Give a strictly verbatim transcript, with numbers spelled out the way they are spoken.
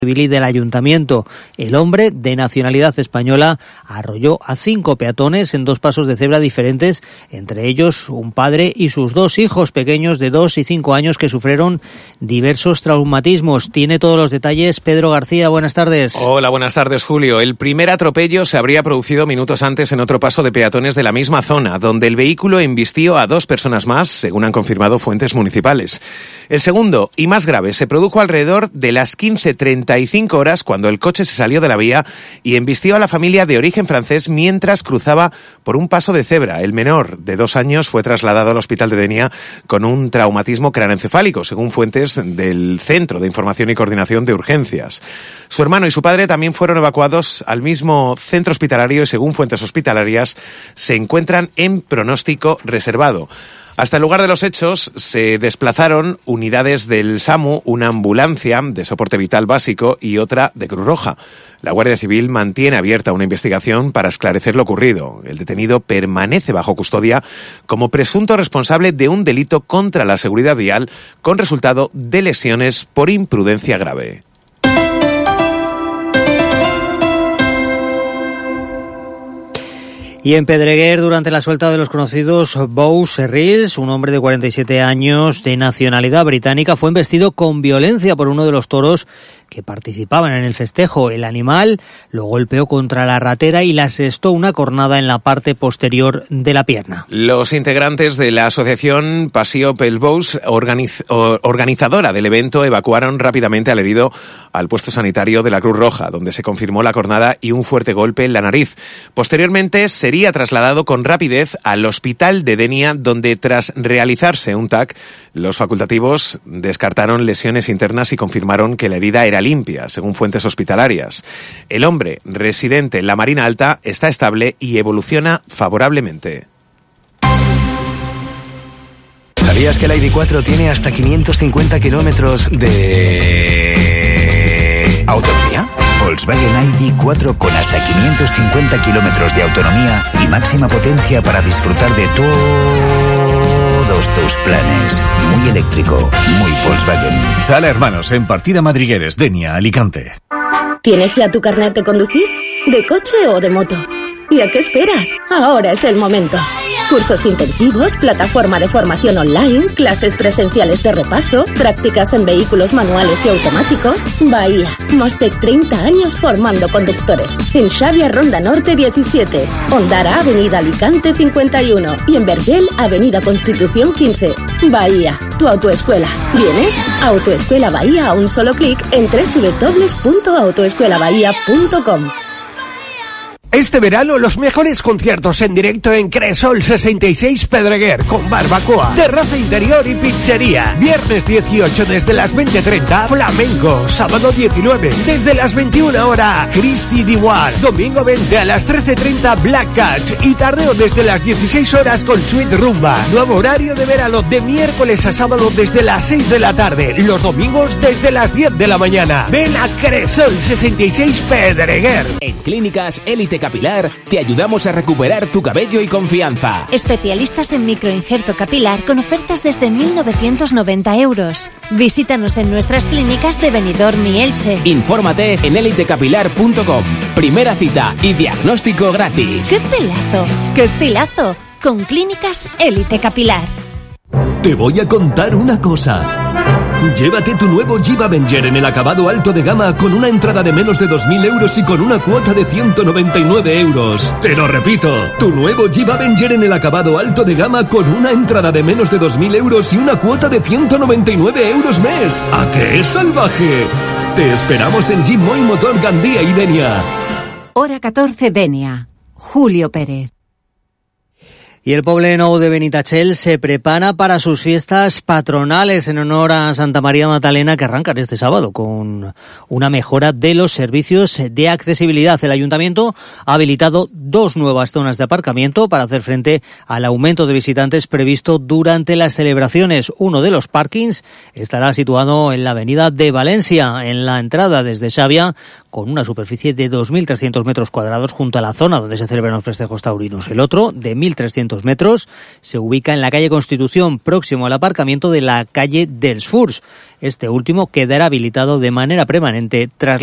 Civil y del Ayuntamiento. El hombre, de nacionalidad española, arrolló a cinco peatones en dos pasos de cebra diferentes, entre ellos un padre y sus dos hijos pequeños de dos y cinco años que sufrieron diversos traumatismos. Tiene todos los detalles Pedro García. Buenas tardes. Hola, buenas tardes, Julio. El primer atropello se habría producido minutos antes en otro paso de peatones de la misma zona, donde el vehículo embistió a dos personas más, según han confirmado fuentes municipales. El segundo, y más grave, se produjo alrededor de las quince treinta y cinco horas cuando el coche se salió de la vía y embistió a la familia de origen francés mientras cruzaba por un paso de cebra. El menor, de dos años, fue trasladado al hospital de Denia con un traumatismo craneoencefálico, según fuentes del Centro de Información y Coordinación de Urgencias. Su hermano y su padre también fueron evacuados al mismo centro hospitalario y, según fuentes hospitalarias, se encuentran en pronóstico reservado. Hasta el lugar de los hechos se desplazaron unidades del SAMU, una ambulancia de soporte vital básico y otra de Cruz Roja. La Guardia Civil mantiene abierta una investigación para esclarecer lo ocurrido. El detenido permanece bajo custodia como presunto responsable de un delito contra la seguridad vial con resultado de lesiones por imprudencia grave. Y en Pedreguer, durante la suelta de los conocidos Beau Serrils, un hombre de cuarenta y siete años de nacionalidad británica, fue embestido con violencia por uno de los toros que participaban en el festejo. El animal lo golpeó contra la ratera y le asestó una cornada en la parte posterior de la pierna. Los integrantes de la asociación Passió pels Bous, organiz- organizadora del evento, evacuaron rápidamente al herido al puesto sanitario de la Cruz Roja, donde se confirmó la cornada y un fuerte golpe en la nariz. Posteriormente sería trasladado con rapidez al hospital de Denia, donde tras realizarse un T A C, los facultativos descartaron lesiones internas y confirmaron que la herida era limpia, según fuentes hospitalarias. El hombre, residente en la Marina Alta, está estable y evoluciona favorablemente. ¿Sabías que la I D cuatro tiene hasta quinientos cincuenta kilómetros de autonomía? Volkswagen I D cuatro con hasta quinientos cincuenta kilómetros de autonomía y máxima potencia para disfrutar de todos tus planes. Muy eléctrico, muy Volkswagen. Sala Hermanos, en Partida Madrigueres, Denia, Alicante. ¿Tienes ya tu carnet de conducir? ¿De coche o de moto? ¿Y a qué esperas? Ahora es el momento. Cursos intensivos, plataforma de formación online, clases presenciales de repaso, prácticas en vehículos manuales y automáticos. Bahía, más de treinta años formando conductores. En Xavia, Ronda Norte diecisiete. Ondara, Avenida Alicante cincuenta y uno. Y en Vergel, Avenida Constitución quince. Bahía, tu autoescuela. ¿Vienes? Autoescuela Bahía a un solo clic en doble u doble u doble u punto autoescuela bahía punto com. Este verano los mejores conciertos en directo en Cresol sesenta y seis Pedreguer con barbacoa, terraza interior y pizzería. Viernes dieciocho desde las veinte treinta, flamenco. Sábado diecinueve desde las veintiuna horas, Christy Diwar. Domingo veinte a las trece treinta, Black Cats. Y tardeo desde las dieciséis horas con Sweet Rumba. Nuevo horario de verano de miércoles a sábado desde las seis de la tarde. Los domingos desde las diez de la mañana. Ven a Cresol sesenta y seis Pedreguer. En Clínicas Élite Capilar te ayudamos a recuperar tu cabello y confianza. Especialistas en microinjerto capilar con ofertas desde mil novecientos noventa euros. Visítanos en nuestras clínicas de Benidorm y Elche. Infórmate en élite capilar punto com. Primera cita y diagnóstico gratis. ¡Qué pelazo! ¡Qué estilazo! Con Clínicas Élite Capilar. Te voy a contar una cosa. Llévate tu nuevo Jeep Avenger en el acabado alto de gama con una entrada de menos de dos mil euros y con una cuota de ciento noventa y nueve euros. Te lo repito, tu nuevo Jeep Avenger en el acabado alto de gama con una entrada de menos de dos mil euros y una cuota de ciento noventa y nueve euros mes. ¿A qué es salvaje? Te esperamos en Jeep Moy Motor Gandía y Denia. Hora catorce, Denia. Julio Pérez. Y el Poble Nou de Benitachell se prepara para sus fiestas patronales en honor a Santa María Magdalena, que arrancan este sábado con una mejora de los servicios de accesibilidad. El Ayuntamiento ha habilitado dos nuevas zonas de aparcamiento para hacer frente al aumento de visitantes previsto durante las celebraciones. Uno de los parkings estará situado en la avenida de Valencia, en la entrada desde Xavia, con una superficie de dos mil trescientos metros cuadrados junto a la zona donde se celebran los festejos taurinos. El otro, de mil trescientos metros, se ubica en la calle Constitución, próximo al aparcamiento de la calle dels Furs. Este último quedará habilitado de manera permanente tras